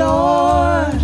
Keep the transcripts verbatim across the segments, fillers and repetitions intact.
yours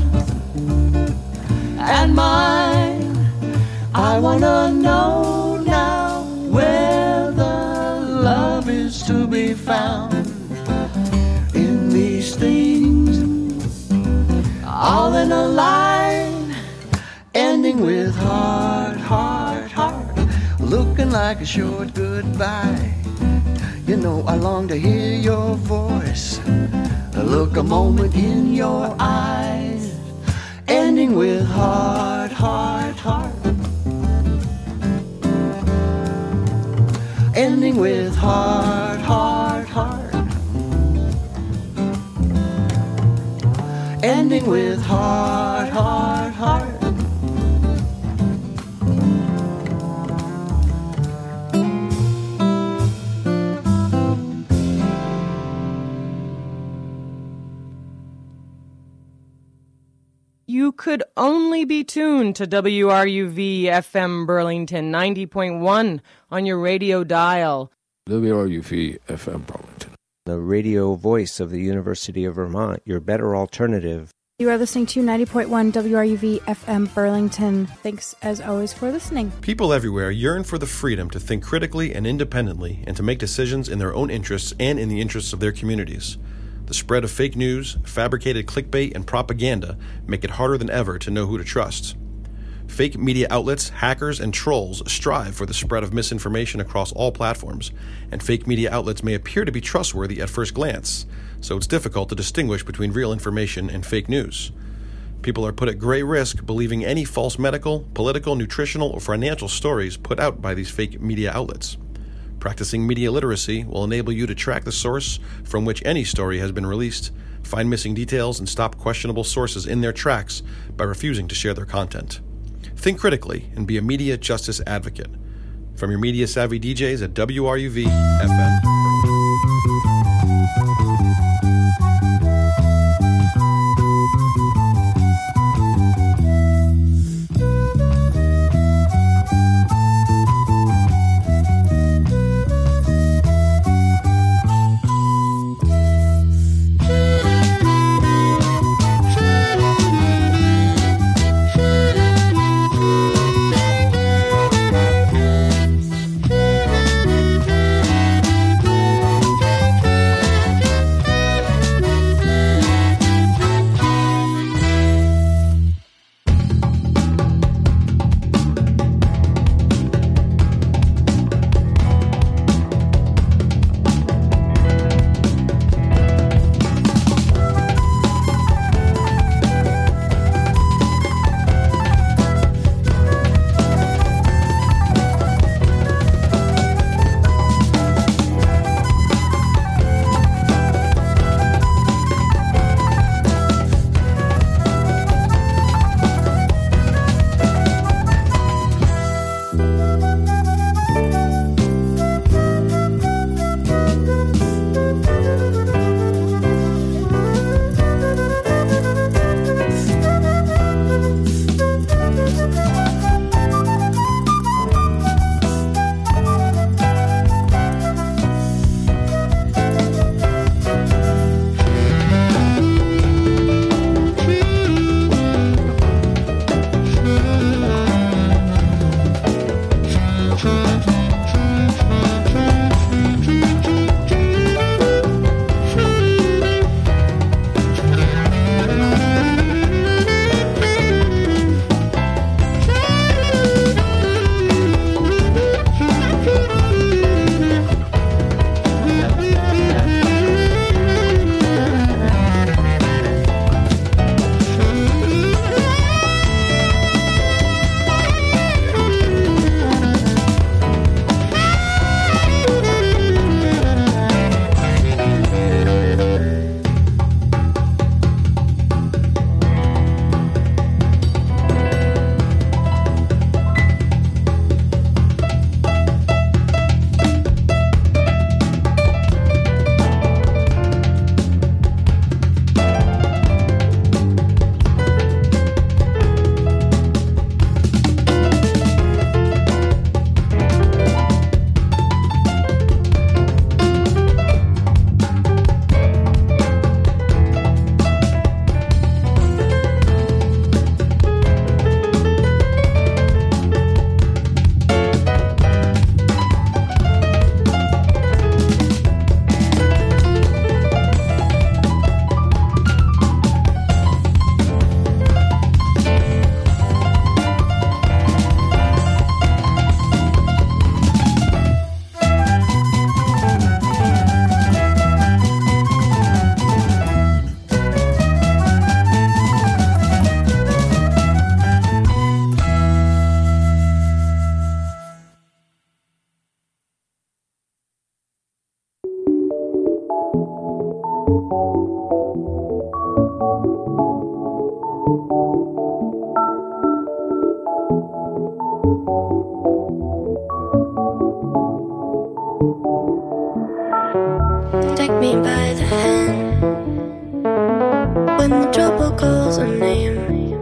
and mine. I wanna know now where the love is to be found. In these things, all in a line, ending with heart, heart, heart, looking like a short goodbye. You know I long to hear your voice, look a moment in your eyes, ending with heart, heart, heart, ending with heart, heart, heart, ending with heart, heart, heart. You could only be tuned to W R U V F M Burlington ninety point one on your radio dial. W R U V F M Burlington, the radio voice of the University of Vermont, your better alternative. You are listening to ninety point one W R U V F M Burlington. Thanks, as always, for listening. People everywhere yearn for the freedom to think critically and independently and to make decisions in their own interests and in the interests of their communities. The spread of fake news, fabricated clickbait, and propaganda make it harder than ever to know who to trust. Fake media outlets, hackers, and trolls strive for the spread of misinformation across all platforms, and fake media outlets may appear to be trustworthy at first glance, so it's difficult to distinguish between real information and fake news. People are put at great risk believing any false medical, political, nutritional, or financial stories put out by these fake media outlets. Practicing media literacy will enable you to track the source from which any story has been released, find missing details, and stop questionable sources in their tracks by refusing to share their content. Think critically and be a media justice advocate. From your media-savvy D Js at W R U V F M. me by the hand when the trouble calls our name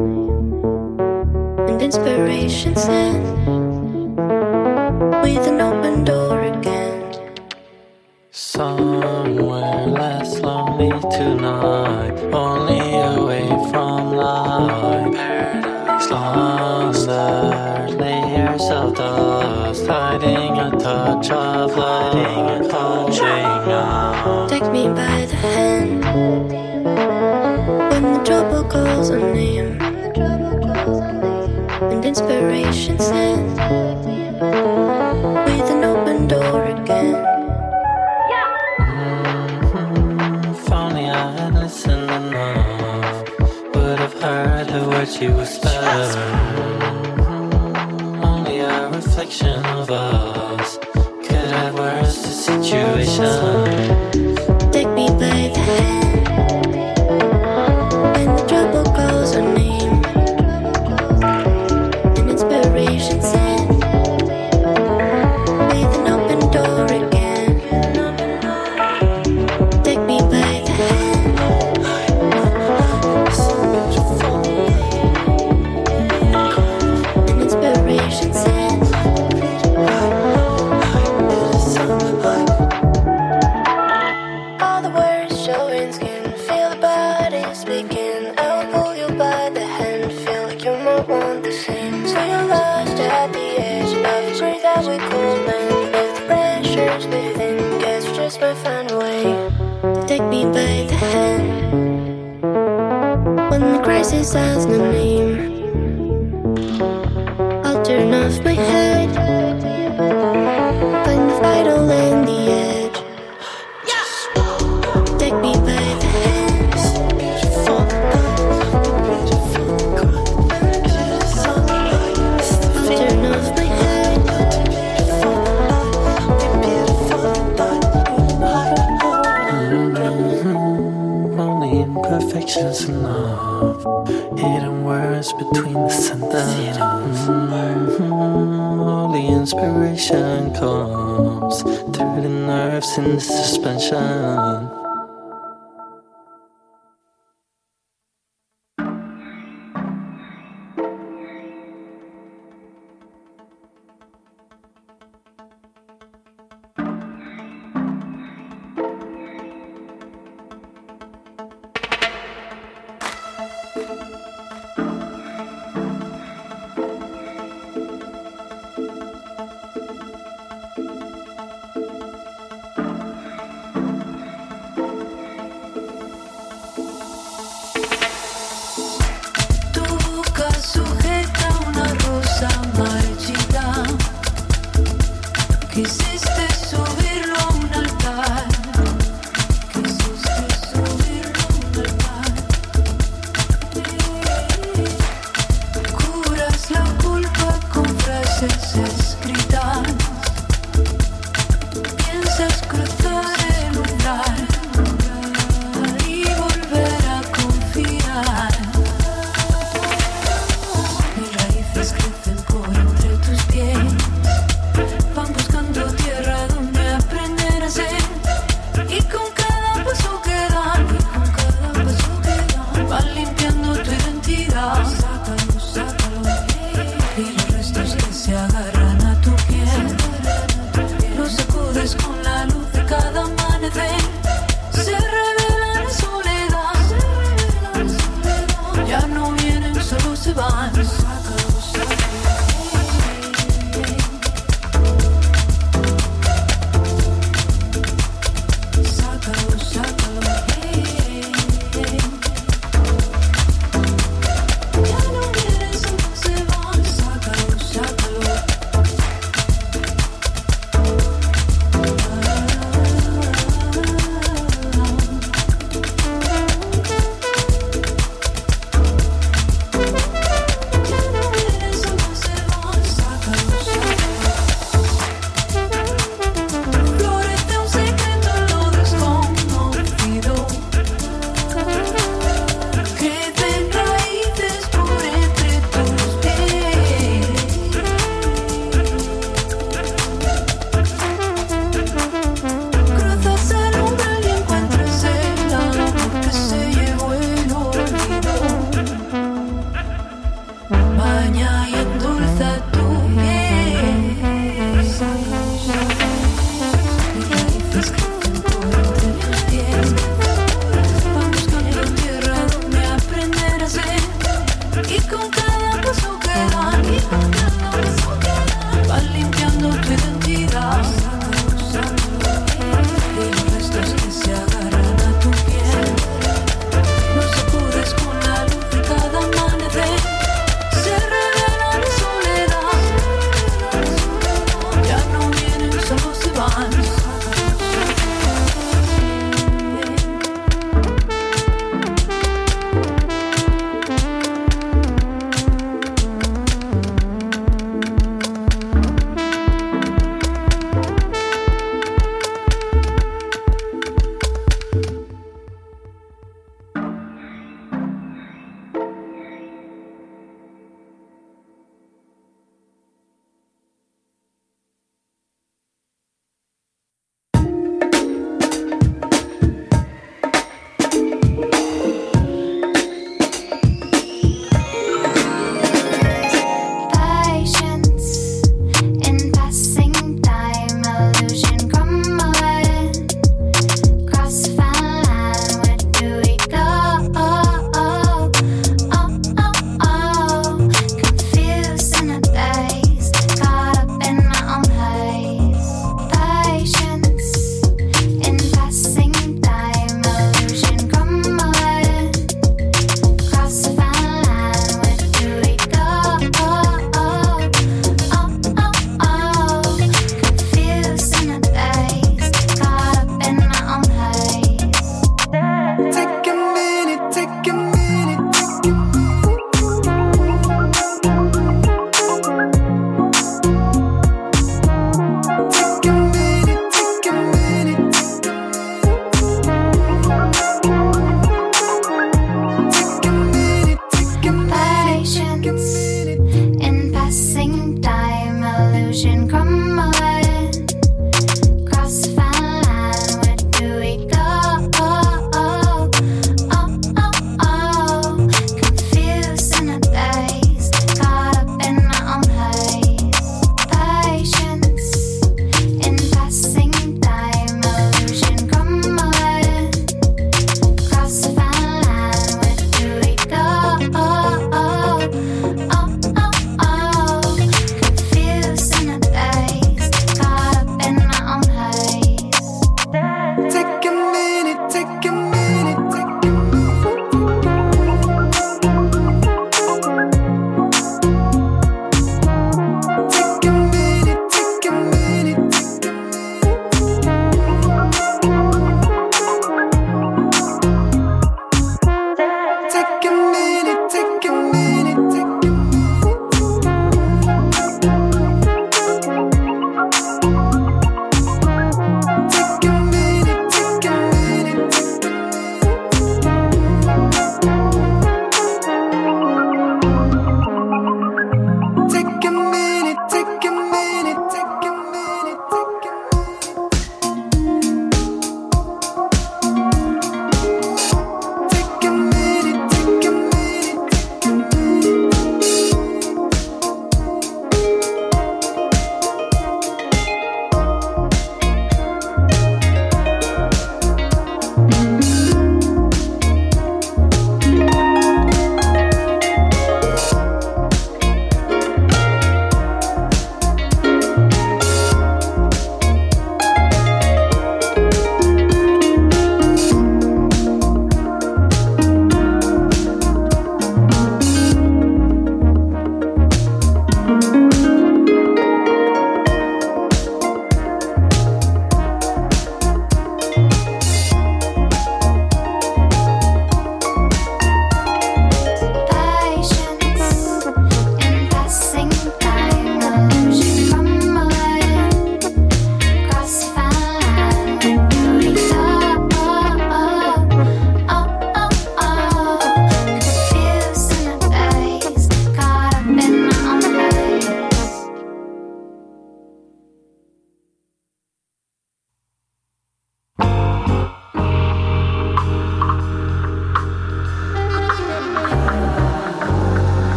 and inspiration sent with an open door again. Somewhere less lonely tonight, only away from light. Paradise under layers of dust, hiding a touch of light, touching out. Take me by the hand when the trouble calls our name and inspiration sent with an open door again. Heard the words you whisper. Only a reflection of us could have worse the situation. Take me by the hand when the trouble calls our name and inspiration sent with an open door again. Take me by the hand. Crisis has no name. I'll turn off my head, find the vital in the edge. Take me by the hand. I'll turn off my head. Mm-hmm. Only imperfections enough. Hidden words between the sentences. Mm-hmm. Only inspiration comes through the nerves in the suspension. Solos se van.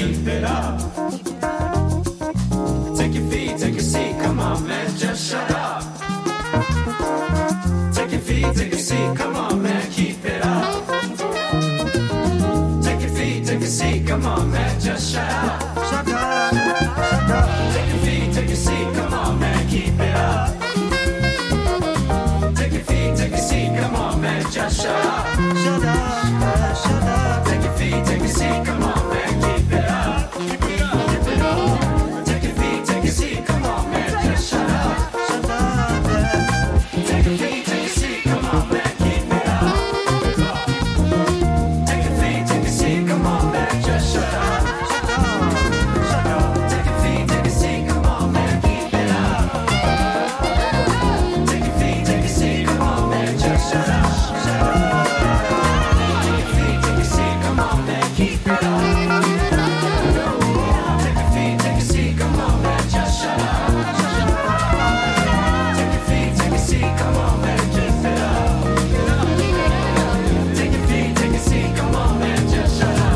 keep it up. Take your feet, take a seat, come on, man, just shut up. Take your feet, take a seat, come on, man, keep it up. Take your feet, take a seat, come on, man, just shut up. Shut up, shut up. Take your feet, take a seat, come on, man, keep it up. Take your feet, take a seat, come on, man, just shut up. Shut up, shut up. Take your feet, take a seat, come on, man, keep it up. Keep it up, keep it up. Take your feet, take a seat, come on, man, just shut up. Shut up, yeah. Take your feet, take a seat, come on, man, keep it up. Take your feet, take a seat, come on, man, just shut up. Shut up, shut up. Take your feet, take a seat, come on, man, keep it up. Take your feet, take a seat, come on, man, just shut up. Shut up. Take your feet, take a seat, come on, man, keep it up. Take your feet, take a seat, come on, man, just shut up. Take your feet, take a seat, come on, man, keep it up. Take your feet, take a seat, come on, man, just shut up.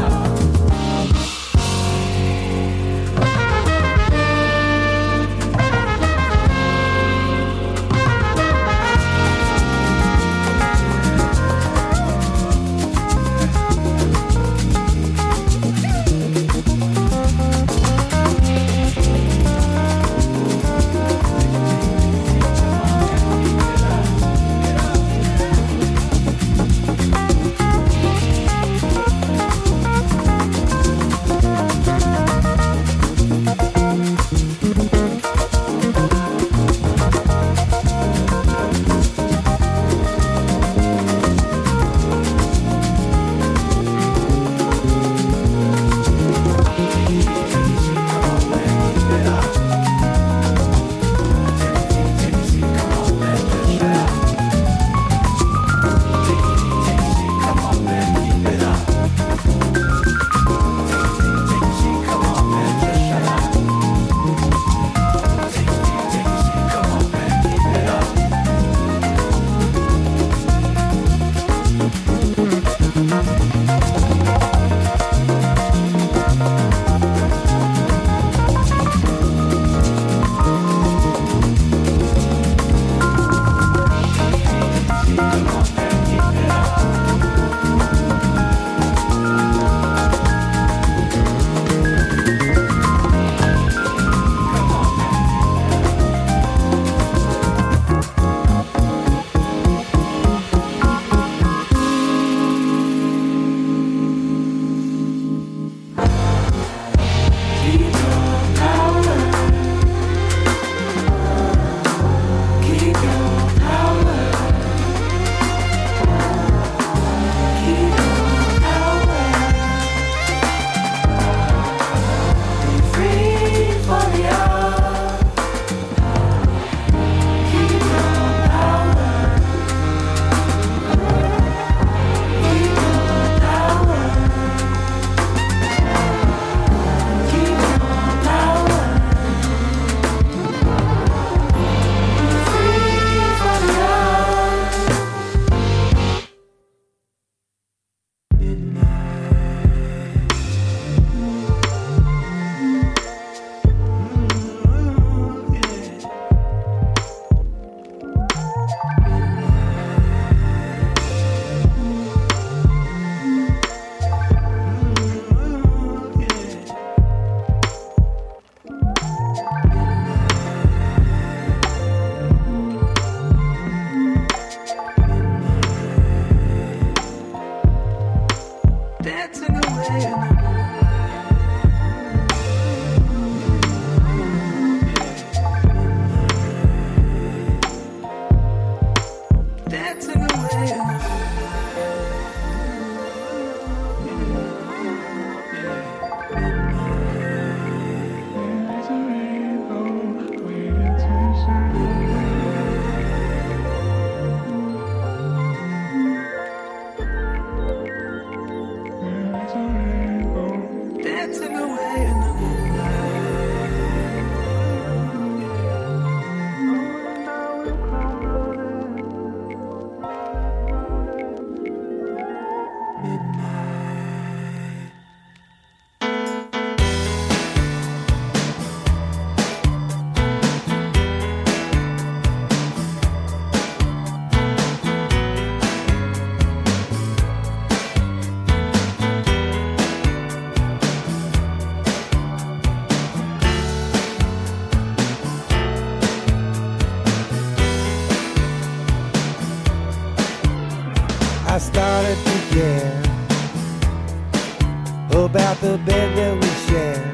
about the bed that we share.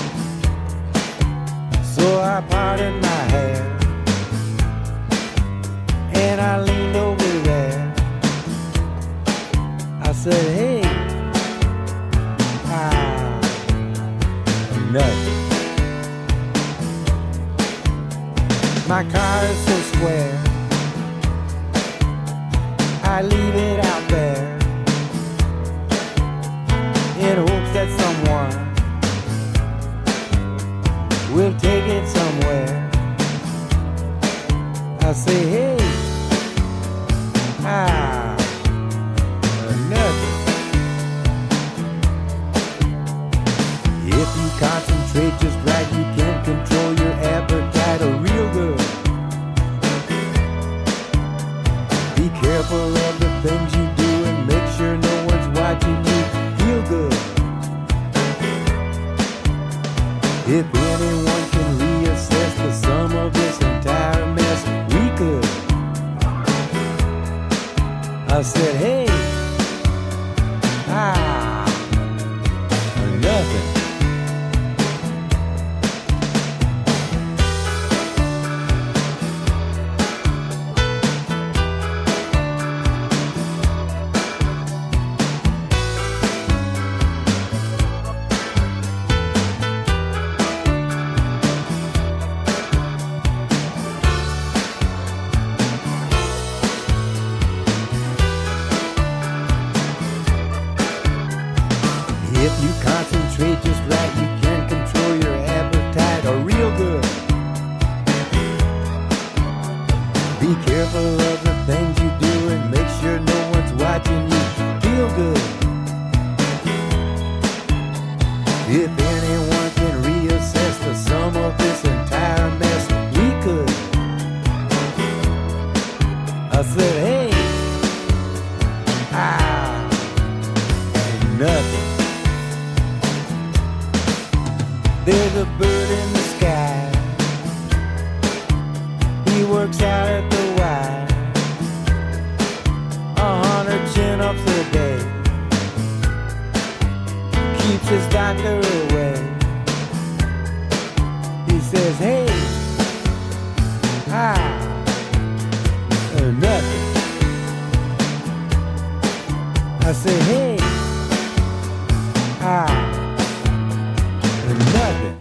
So I parted my hair and I leaned over there. I said, hey, ah, nothing. My car is so square, I leave it out there in hopes that someone will take it somewhere. I say, hey, ah, nothing. If you concentrate just right, you can control your appetite real good. Be careful of the things you do and make sure no one's watching you. Feel good. If anyone can reassess the sum of this entire mess, we could. I said, hey, ah, nothing. If you concentrate just right, you can control your appetite or real good. Be careful of the things you do and make sure no one's watching you. Feel good. If anyone can reassess the sum of this entire mess, we could. I said, hey, ah, nothing. There's a bird in the sky. He works out at the Y. A hundred chin-ups a day. Keeps his doctor away. He says, hey, ah, uh, nothing. I say, hey, ah, nothing.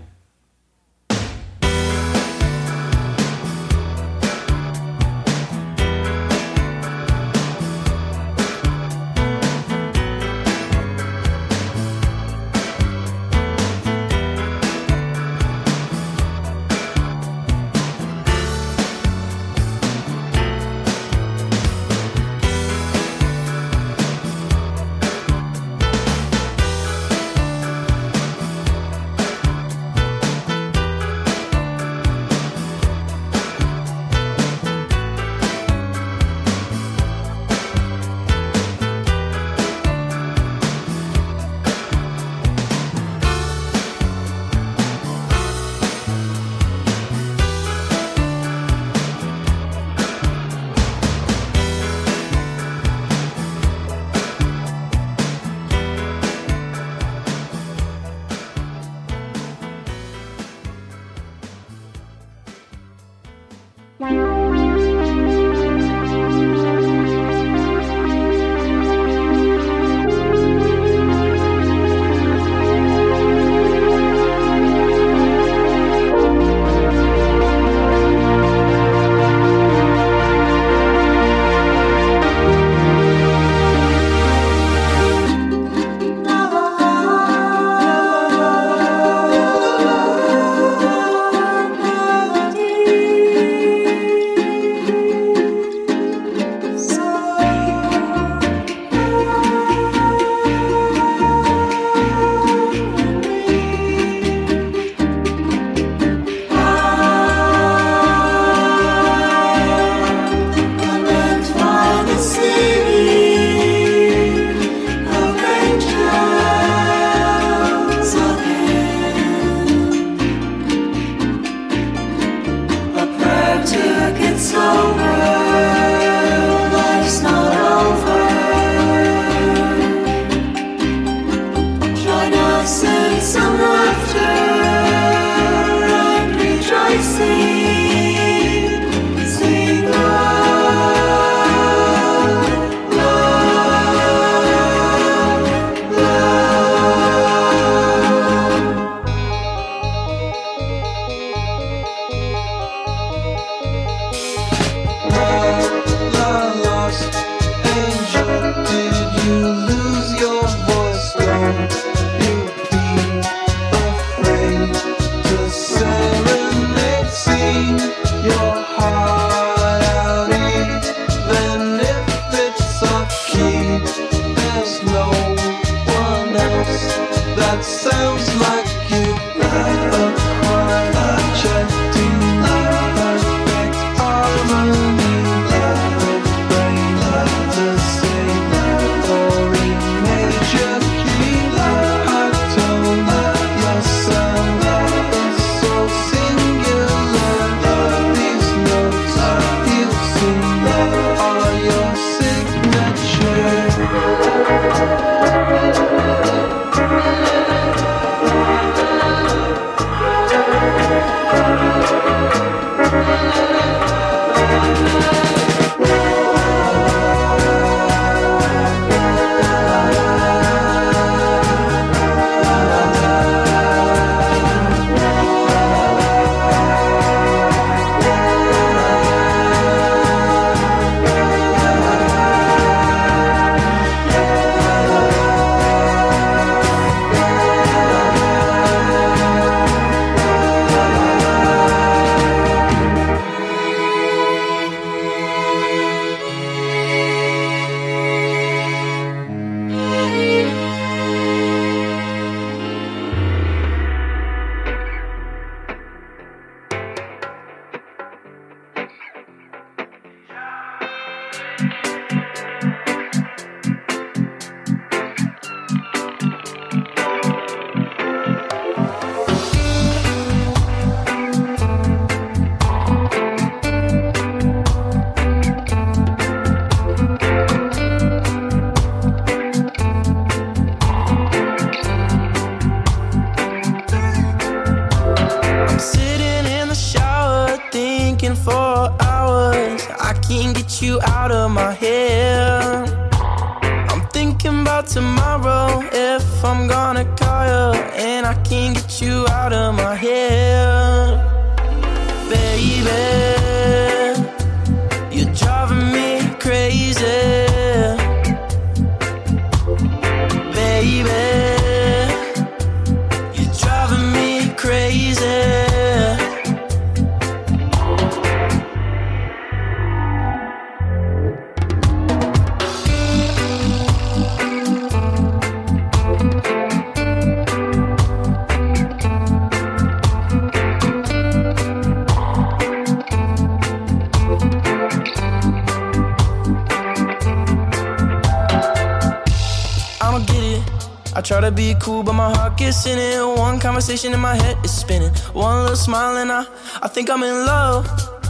Try to be cool, but my heart gets in it. One conversation in my head is spinning. One little smile and I, I think I'm in love.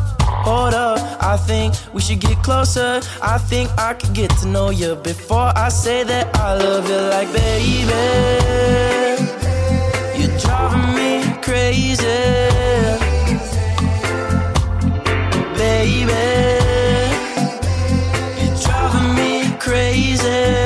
Hold up, I think we should get closer. I think I could get to know you before I say that I love you. Like, baby, you're driving me crazy. Baby, you're driving me crazy.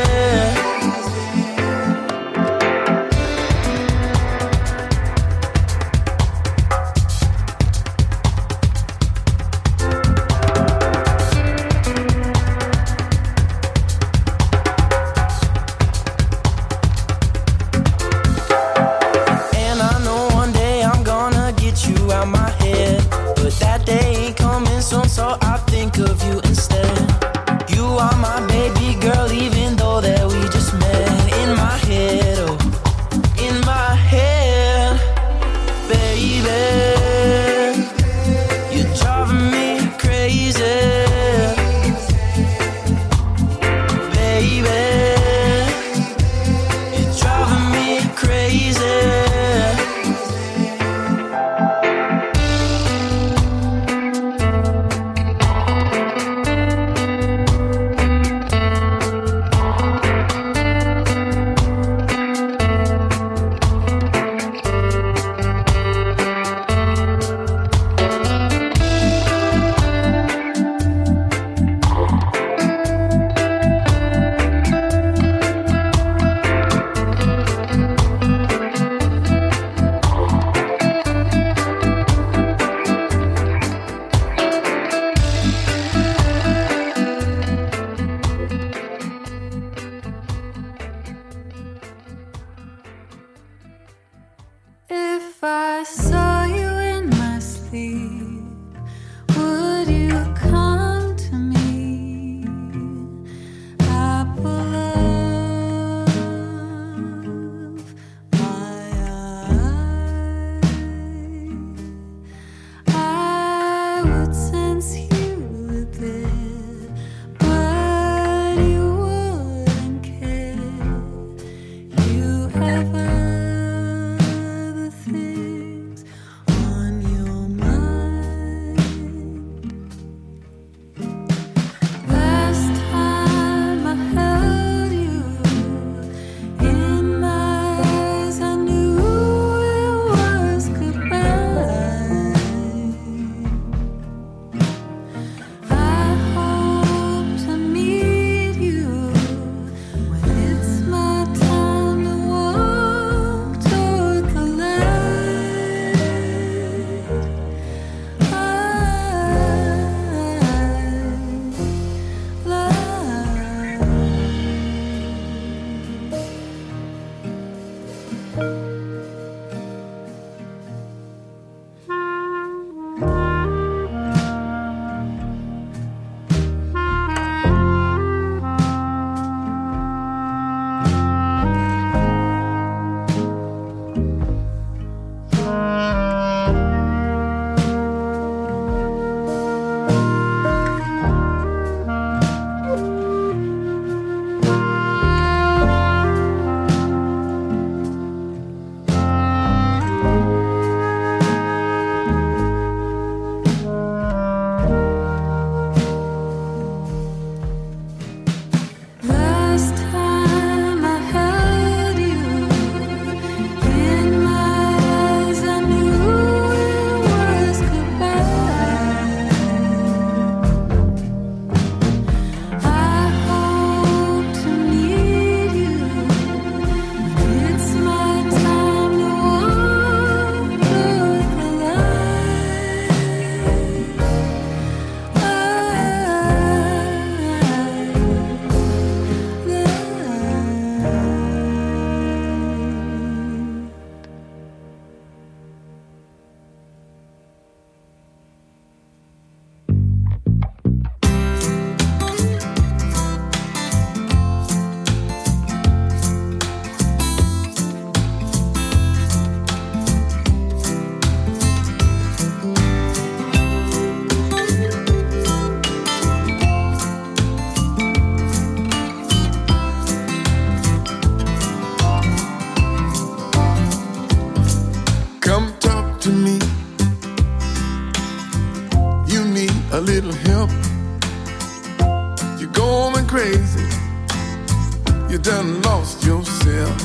done lost yourself.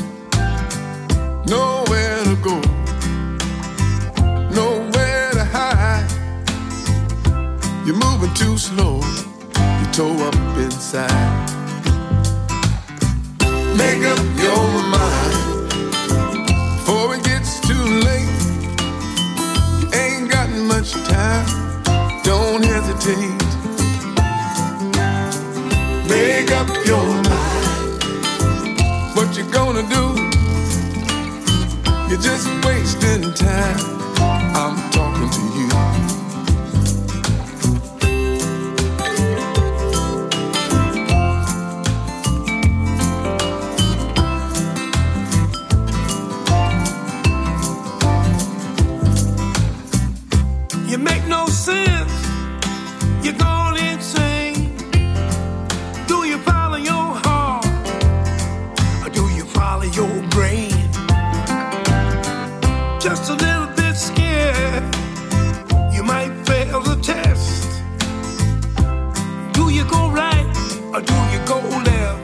Nowhere to go, nowhere to hide. You're moving too slow, you're tore up inside. Make up your mind before it gets too late. You ain't got much time, don't hesitate. Make up your mind, what you gonna do? You're just wasting time, I'm talking to you. You make no sense, you're going insane. Do you follow your heart, or do you follow your brain? Just a little bit scared, you might fail the test. Do you go right, or do you go left?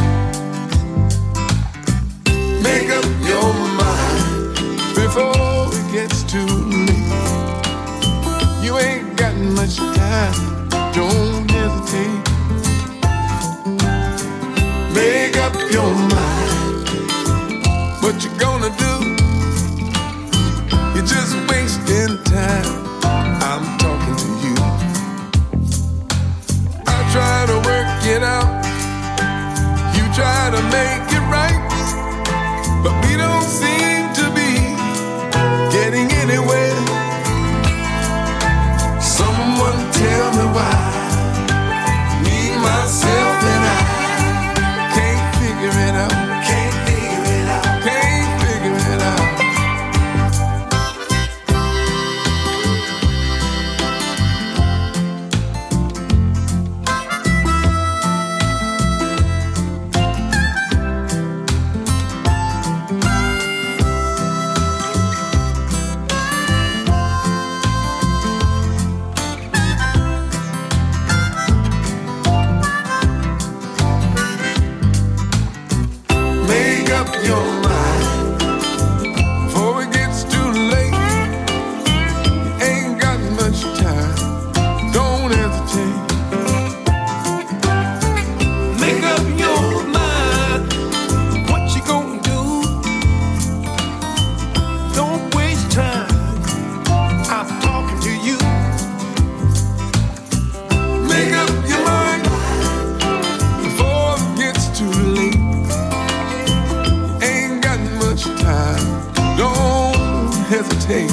Make up your mind before it gets too late. You ain't got much time, don't hesitate. Make up your mind, what you gonna do? You're just wasting time, I'm talking to you. I try to work it out, you try to make it right, but we don't seem to be getting any day.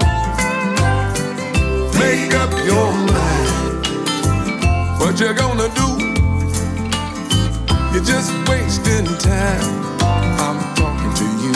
Make up your mind what you're gonna do. You're just wasting time. I'm talking to you.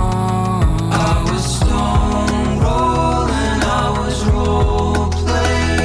I was stone rolling, I was role playing.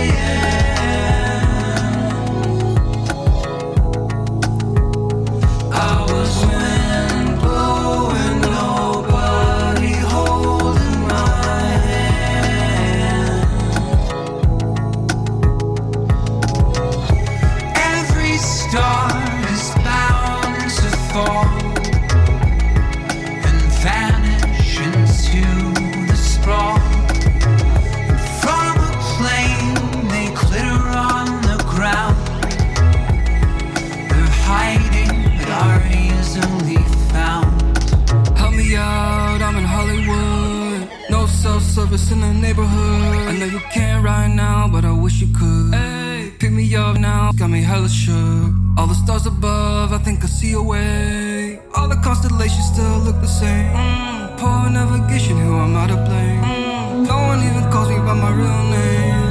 us in the neighborhood. I know you can't right now, but I wish you could. Hey, pick me up now, got me hella shook. All the stars above, I think I see a way. All the constellations still look the same. Mm, poor navigation, who am I to blame? Mm, no one even calls me by my real name.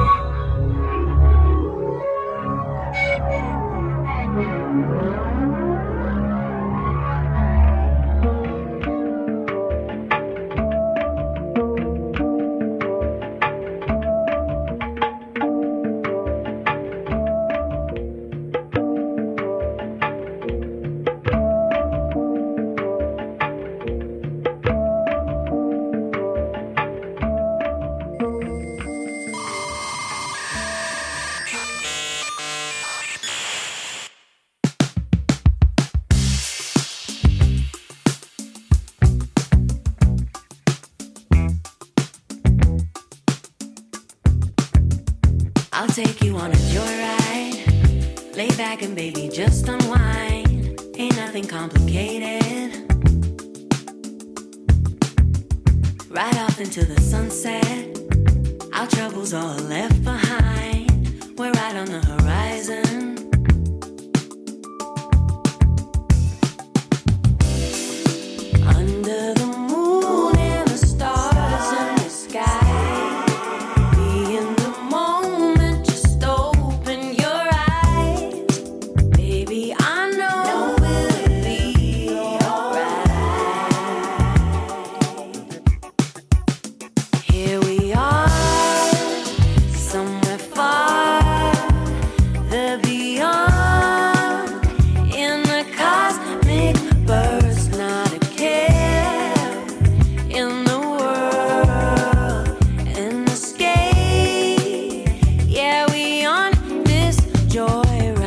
I'll take you on a joyride. Lay back and baby, just unwind. Ain't nothing complicated. Right off into the sunset. Our troubles all left behind. We're right on the horizon. Under the moon and the stars in the sky. Be in the moment, just open your eyes. Baby, I know we'll be alright. Here we are, somewhere far, the beyond. In the cosmic burst, not a care in the world, an escape. Yeah, we on this joyride.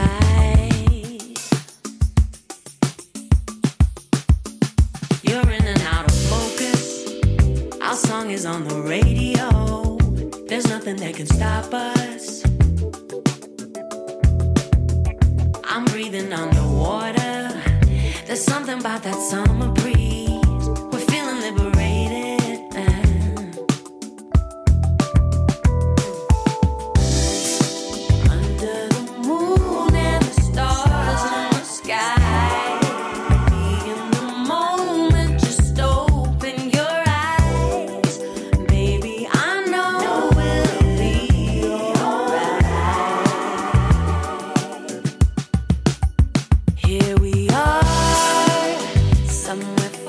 You're in and out of focus. Our song is on the radio. There's nothing that can stop us. I'm breathing underwater. There's something about that summer breeze. We're feeling liberated. Under the moon and the stars in the sky. Be in the moment, just open your eyes. Baby, I know we'll be alright. Here we are, somewhere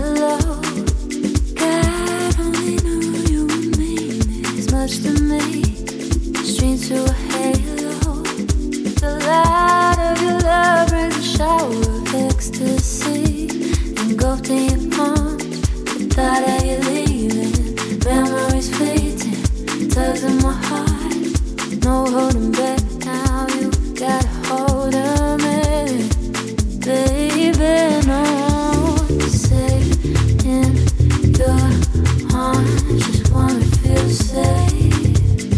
hello. God only knew you would mean this much to me. Streams through a halo. The light of your love brings a shower of ecstasy. Engulfed in your arms, the thought that you're leaving. Memories fleeting, tugs in my heart. No holding back now, you got a hold of me. Baby, no, safe in your arms. Just wanna feel safe.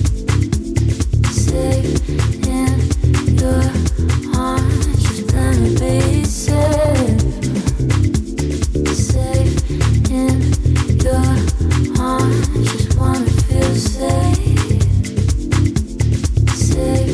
Safe in your arms. Just wanna be safe. Safe in your arms. Just wanna feel safe. Safe.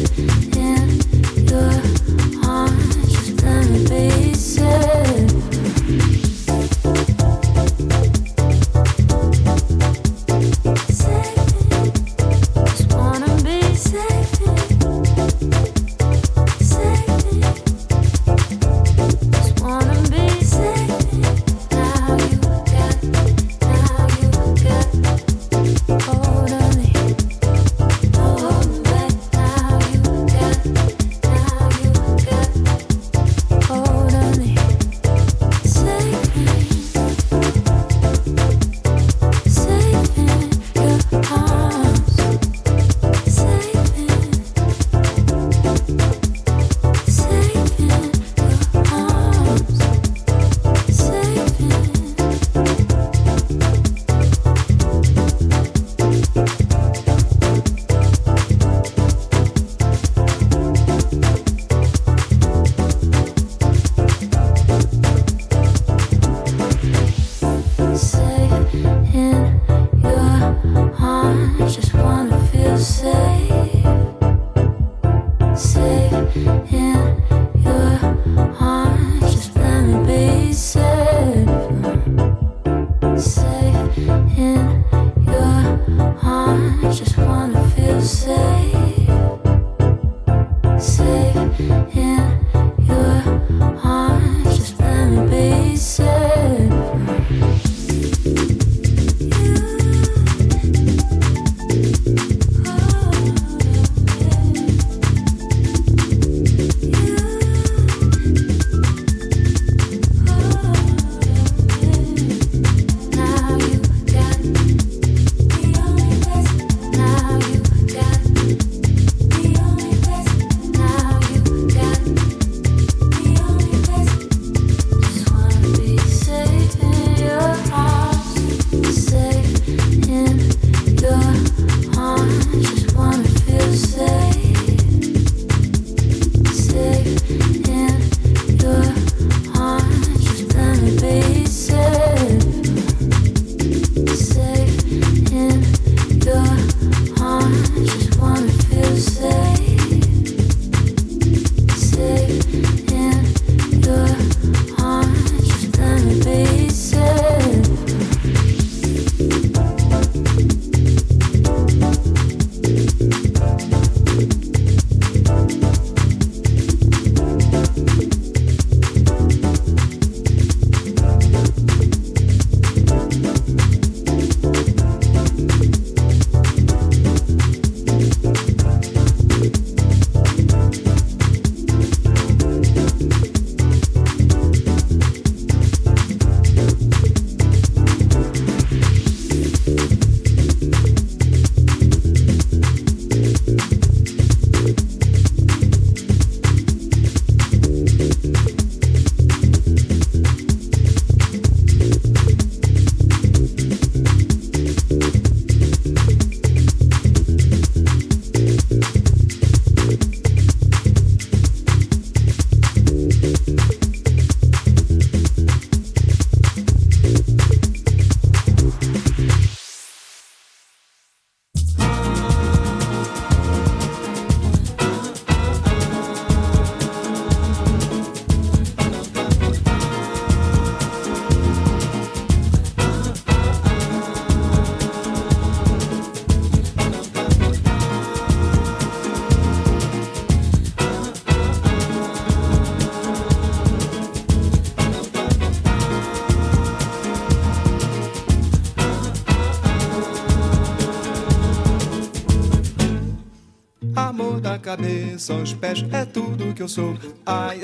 cabeça aos pés, é tudo que eu sou. Ai,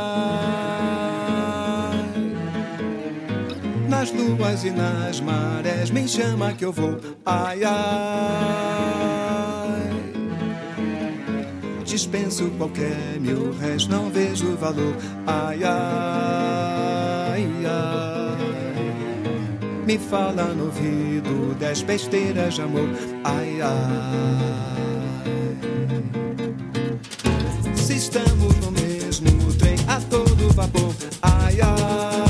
ai. Nas luas e nas marés, me chama que eu vou. Ai, ai. Dispenso qualquer mil réis, não vejo valor. Ai, ai, ai. Me fala no ouvido dez besteiras de amor. Ai, ai. Se estamos no mesmo trem a todo vapor. Ai, ai.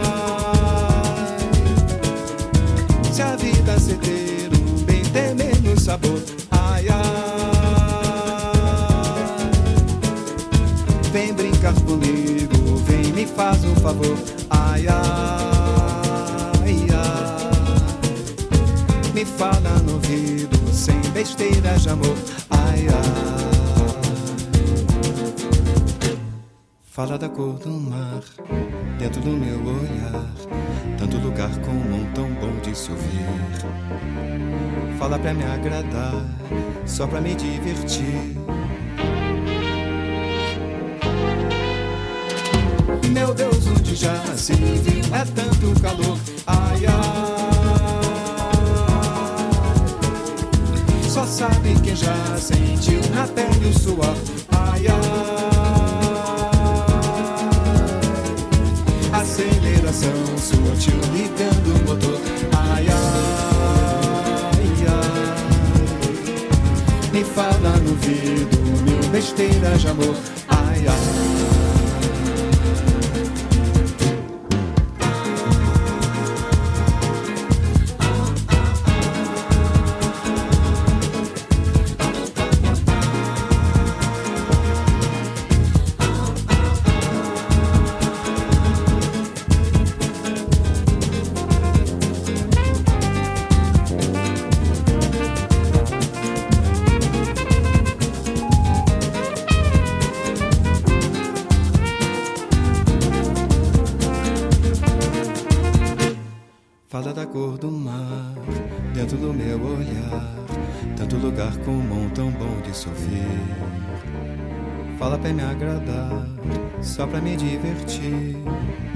Se a vida se ter um bem, tem menos sabor. Ai, ai. Vem brincar comigo, vem me faz um favor. Ai, ai. Me fala no ouvido, sem besteiras de amor. Ai, ai. Fala da cor do mar, dentro do meu olhar. Tanto lugar comum, tão bom de se ouvir. Fala pra me agradar, só pra me divertir. Meu Deus, onde já se viu é tanto calor. Ai, ai. Só sabe quem já sentiu na pele o suor. Ai, ai. Aceleração sutil ligando o motor. Ai, ai, ai. Me fala no ouvido mil besteiras de amor. Ai, ai. Fala da cor do mar, dentro do meu olhar. Tanto lugar comum, tão bom de se ouvir. Fala pra me agradar, só pra me divertir.